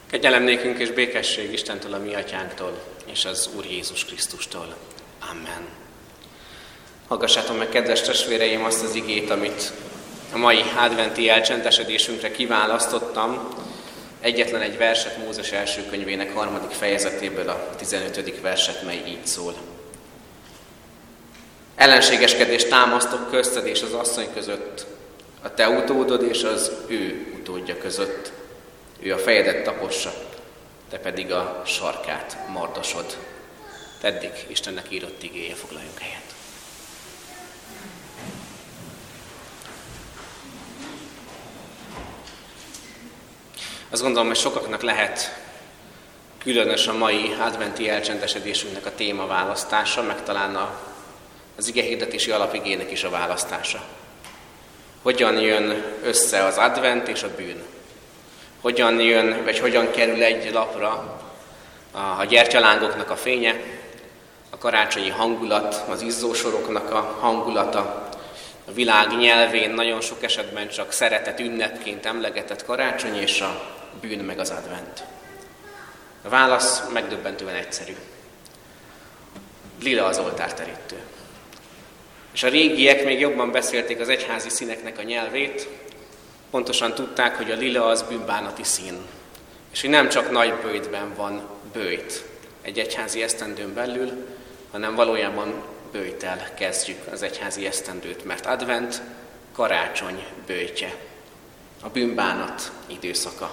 Kegyelem nékünk és békesség Istentől, a mi atyánktól, és az Úr Jézus Krisztustól. Amen. Hallgassátok meg, kedves testvéreim, azt az igét, amit a mai adventi elcsendesedésünkre kiválasztottam. Egyetlen egy verset Mózes első könyvének 3. fejezetéből, a 15. verset, mely így szól. Ellenségeskedést támasztok közted és az asszony között, a te utódod és az ő utódja között. Ő a fejedet tapossa, te pedig a sarkát mardosod. Eddig Istennek írott igéje, foglaljunk helyet. Azt gondolom, hogy sokaknak lehet különös a mai adventi elcsendesedésünknek a témaválasztása, meg talán az igehirdetési alapigének is a választása. Hogyan jön össze az advent és a bűn? Hogyan jön, vagy hogyan kerül egy lapra a gyertyalángoknak a fénye, a karácsonyi hangulat, az izzósoroknak a hangulata, a világ nyelvén nagyon sok esetben csak szeretet ünnepként emlegetett karácsony, és a bűn meg az advent. A válasz megdöbbentően egyszerű. Lila az oltárterítő. És a régiek még jobban beszélték az egyházi színeknek a nyelvét, pontosan tudták, hogy a lila az bűnbánati szín. És hogy nem csak nagy böjtben van böjt egy egyházi esztendőn belül, hanem valójában böjttel kezdjük az egyházi esztendőt, mert advent karácsony böjtje, a bűnbánat időszaka.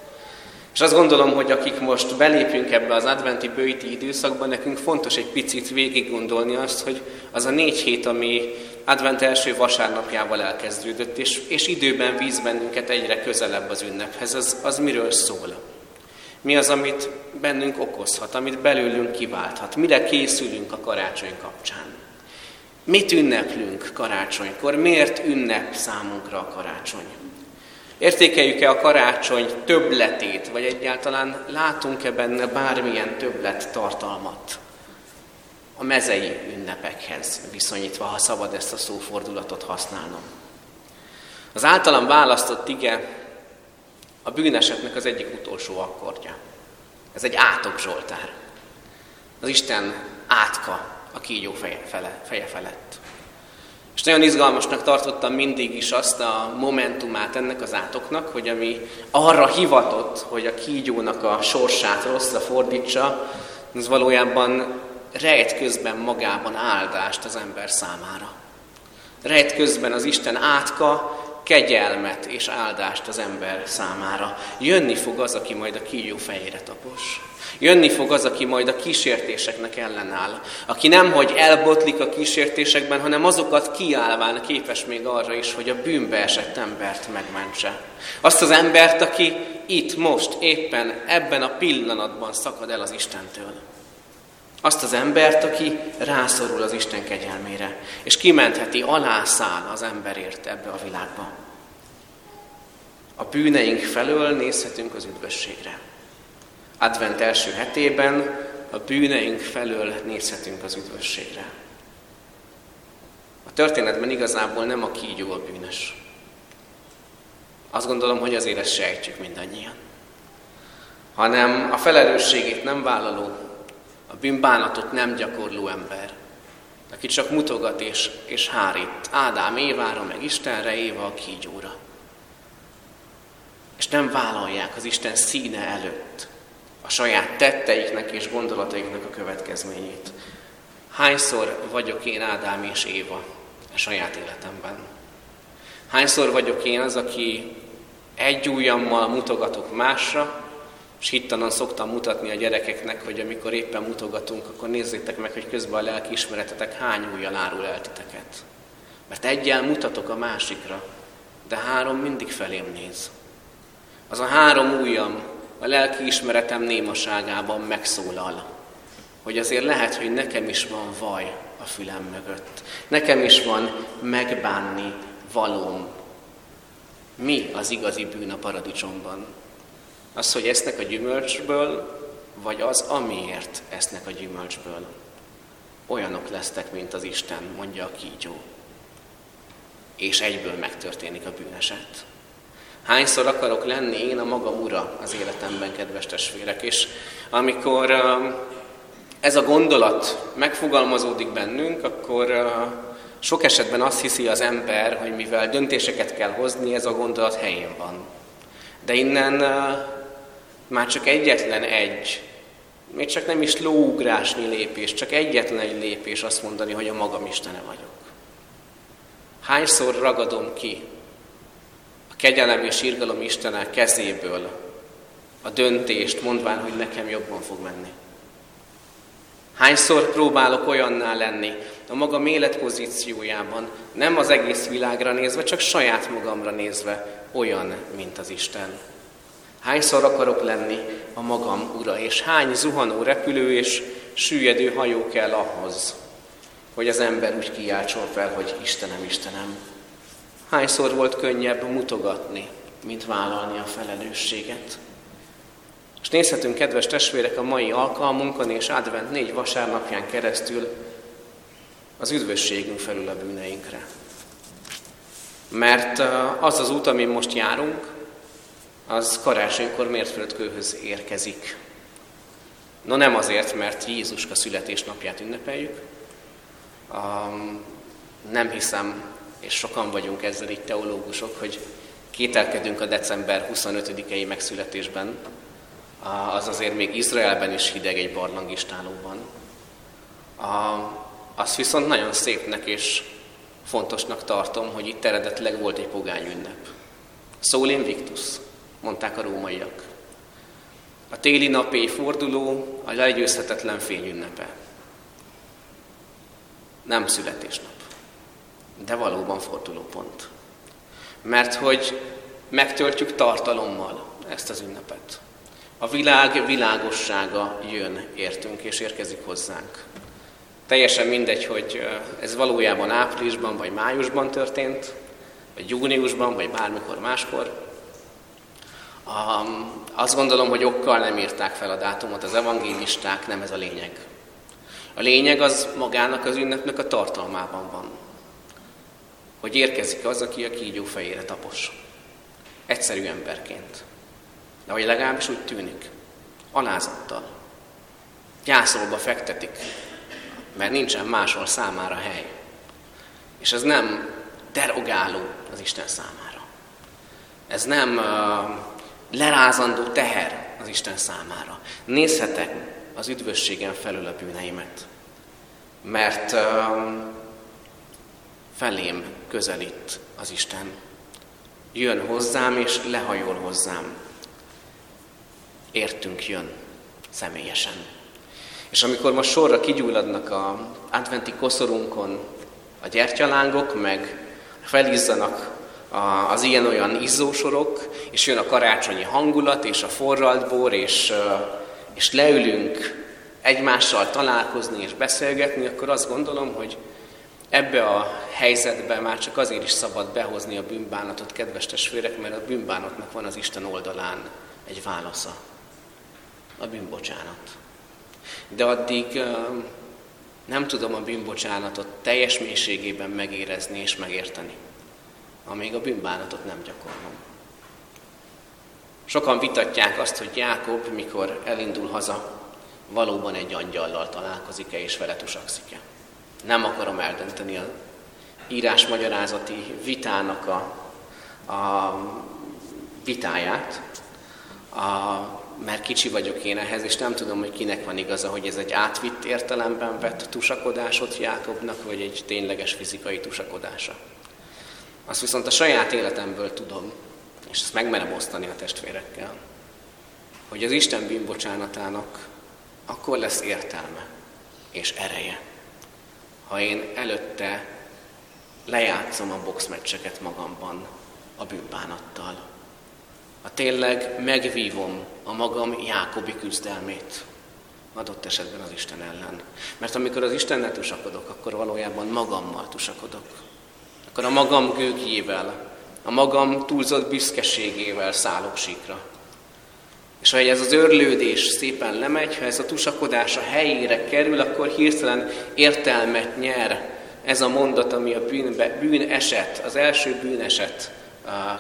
És azt gondolom, hogy akik most belépünk ebbe az adventi böjti időszakba, nekünk fontos egy picit végig gondolni azt, hogy az a 4 hét, ami advent első vasárnapjával elkezdődött, és időben víz bennünket egyre közelebb az ünnephez, az miről szól? Mi az, amit bennünk okozhat, amit belőlünk kiválthat? Mire készülünk a karácsony kapcsán? Mit ünneplünk karácsonykor? Miért ünnep számunkra a karácsony? Értékeljük-e a karácsony többletét, vagy egyáltalán látunk-e benne bármilyen többlet tartalmat? A mezei ünnepekhez viszonyítva, ha szabad ezt a szófordulatot használnom. Az általam választott ige a bűnesetnek az egyik utolsó akkordja. Ez egy átok-zsoltár. Az Isten átka a kígyó feje felett. És nagyon izgalmasnak tartottam mindig is azt a momentumát ennek az átoknak, hogy ami arra hivatott, hogy a kígyónak a sorsát rosszra fordítsa, az valójában rejt közben magában áldást az ember számára. Rejt közben az Isten átka kegyelmet és áldást az ember számára. Jönni fog az, aki majd a kígyó fejére tapos. Jönni fog az, aki majd a kísértéseknek ellenáll. Aki nemhogy elbotlik a kísértésekben, hanem azokat kiállván képes még arra is, hogy a bűnbe esett embert megmentse. Azt az embert, aki itt, most, éppen ebben a pillanatban szakad el az Istentől. Azt az embert, aki rászorul az Isten kegyelmére, és kimentheti, alászáll az emberért ebbe a világba. A bűneink felől nézhetünk az üdvösségre. Advent első hetében a bűneink felől nézhetünk az üdvösségre. A történetben igazából nem a kígyó a bűnös. Azt gondolom, hogy azért ezt sejtjük mindannyian. Hanem a felelősségét nem vállaló, a bűnbánatot nem gyakorló ember, aki csak mutogat és hárít Ádám Évára, meg Istenre, Éva a kígyóra. És nem vállalják az Isten színe előtt a saját tetteiknek és gondolataiknak a következményét. Hányszor vagyok én Ádám és Éva a saját életemben? Hányszor vagyok én az, aki egy ujjammal mutogatok másra, és hittalan szoktam mutatni a gyerekeknek, hogy amikor éppen mutogatunk, akkor nézzétek meg, hogy közben a lelkiismeretetek hány ujjal árul el titeket. Mert eggyel mutatok a másikra, de 3 mindig felém néz. Az a 3 ujjam a lelkiismeretem némaságában megszólal, hogy azért lehet, hogy nekem is van vaj a fülem mögött. Nekem is van megbánni valóm. Mi az igazi bűn a paradicsomban? Az, hogy esznek a gyümölcsből, vagy az, amiért esznek a gyümölcsből? Olyanok lesztek, mint az Isten, mondja a kígyó. És egyből megtörténik a bűneset. Hányszor akarok lenni én a magam ura az életemben, kedves testvérek? És amikor ez a gondolat megfogalmazódik bennünk, akkor sok esetben azt hiszi az ember, hogy mivel döntéseket kell hozni, ez a gondolat helyén van. De innen már csak egyetlen egy, még csak nem is lóugrásnyi lépés, csak egyetlen egy lépés azt mondani, hogy a magam istene vagyok. Hányszor ragadom ki a kegyelem és irgalom Istene kezéből a döntést, mondván, hogy nekem jobban fog menni? Hányszor próbálok olyanná lenni a magam életpozíciójában, nem az egész világra nézve, csak saját magamra nézve olyan, mint az Isten? Hányszor akarok lenni a magam ura, és hány zuhanó repülő és süllyedő hajó kell ahhoz, hogy az ember úgy kiáltson fel, hogy Istenem, Istenem. Hányszor volt könnyebb mutogatni, mint vállalni a felelősséget? És nézhetünk, kedves testvérek, a mai alkalmunkon és advent 4 vasárnapján keresztül az üdvösségünk felül a bűneinkre. Mert az az út, amin most járunk, az karácsonykor mérföldkőhöz érkezik. No, nem azért, mert Jézuska születésnapját ünnepeljük. Nem hiszem, és sokan vagyunk ezzel így teológusok, hogy kételkedünk a december 25-i megszületésben. Az azért még Izraelben is hideg egy barlangistálóban. Azt viszont nagyon szépnek és fontosnak tartom, hogy itt eredetileg volt egy pogány ünnep. Sol Invictus, mondták a rómaiak. A téli napéjforduló a legyőzhetetlen fényünnepe. Nem születésnap, de valóban fordulópont. Mert hogy megtöltjük tartalommal ezt az ünnepet. A világ világossága jön értünk és érkezik hozzánk. Teljesen mindegy, hogy ez valójában áprilisban vagy májusban történt, vagy júniusban, vagy bármikor máskor. Azt gondolom, hogy okkal nem írták fel a dátumot az evangélisták, nem ez a lényeg. A lényeg az magának az ünnepnek a tartalmában van. Hogy érkezik az, aki a kígyó fejére tapos. Egyszerű emberként. De hogy legalábbis úgy tűnik. Alázattal. Gyászolba fektetik, mert nincsen máshol számára hely. És ez nem derogáló az Isten számára. Ez nem lerázandó teher az Isten számára. Nézhetek az üdvösségen felül a bűneimet, mert felém közelít az Isten. Jön hozzám és lehajol hozzám. Értünk jön személyesen. És amikor most sorra kigyulladnak az adventi koszorunkon a gyertyalángok, meg felizzanak az ilyen-olyan izzósorok, és jön a karácsonyi hangulat, és a forralt bor, és leülünk egymással találkozni és beszélgetni, akkor azt gondolom, hogy ebbe a helyzetbe már csak azért is szabad behozni a bűnbánatot, kedves testvérek, mert a bűnbánatnak van az Isten oldalán egy válasza. A bűnbocsánat. De addig nem tudom a bűnbocsánatot teljes mélységében megérezni és megérteni, amíg a bűnbánatot nem gyakorlom. Sokan vitatják azt, hogy Jákob, mikor elindul haza, valóban egy angyallal találkozik-e és vele tusakszik-e. Nem akarom eldönteni az írásmagyarázati vitának a vitáját, mert kicsi vagyok én ehhez, és nem tudom, hogy kinek van igaza, hogy ez egy átvitt értelemben vett tusakodásot Jákobnak, vagy egy tényleges fizikai tusakodása. Azt viszont a saját életemből tudom, és ezt megmerem osztani a testvérekkel, hogy az Isten bűnbocsánatának akkor lesz értelme és ereje, ha én előtte lejátszom a boxmeccseket magamban a bűnbánattal. Ha tényleg megvívom a magam Jákobi küzdelmét, adott esetben az Isten ellen. Mert amikor az Istennel tusakodok, akkor valójában magammal tusakodok. Akkor a magam gőgjével, a magam túlzott büszkeségével szállok síkra. És ha ez az örlődés szépen lemegy, ha ez a tusakodás a helyére kerül, akkor hirtelen értelmet nyer ez a mondat, ami a bűneset, az első bűneset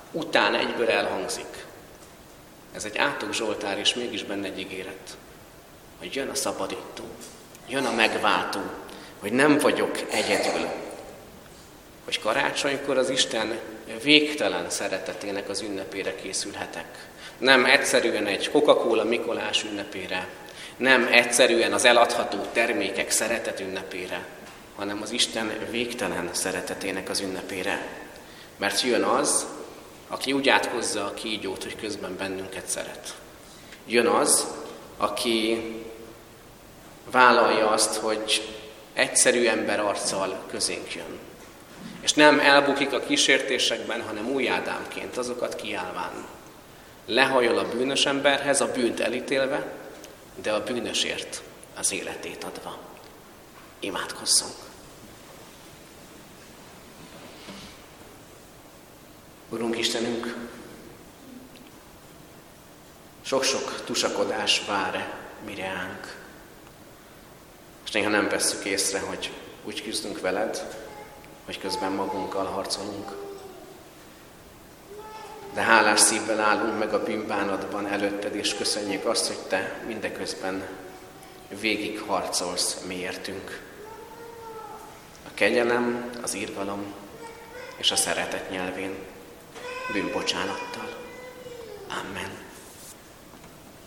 után egyből elhangzik. Ez egy átok Zsoltár, és mégis benne egy ígéret, hogy jön a szabadító, jön a megváltó, hogy nem vagyok egyedül, hogy karácsonykor az Isten végtelen szeretetének az ünnepére készülhetek. Nem egyszerűen egy Coca-Cola Mikolás ünnepére, nem egyszerűen az eladható termékek szeretet ünnepére, hanem az Isten végtelen szeretetének az ünnepére. Mert jön az, aki úgy átkozza a kígyót, hogy közben bennünket szeret. Jön az, aki vállalja azt, hogy egyszerű ember arccal közénk jön. És nem elbukik a kísértésekben, hanem új Ádámként azokat kiálván. Lehajol a bűnös emberhez, a bűnt elítélve, de a bűnösért az életét adva. Imádkozzunk! Urunk Istenünk, sok-sok tusakodás vár miránk, és néha nem vesszük észre, hogy úgy küzdünk veled, hogy közben magunkkal harcolunk. De hálás szívvel állunk meg a bűnbánatban előtted, és köszönjük azt, hogy te mindeközben végig harcolsz miértünk. A kegyelem, az irgalom és a szeretet nyelvén, bűnbocsánattal. Amen.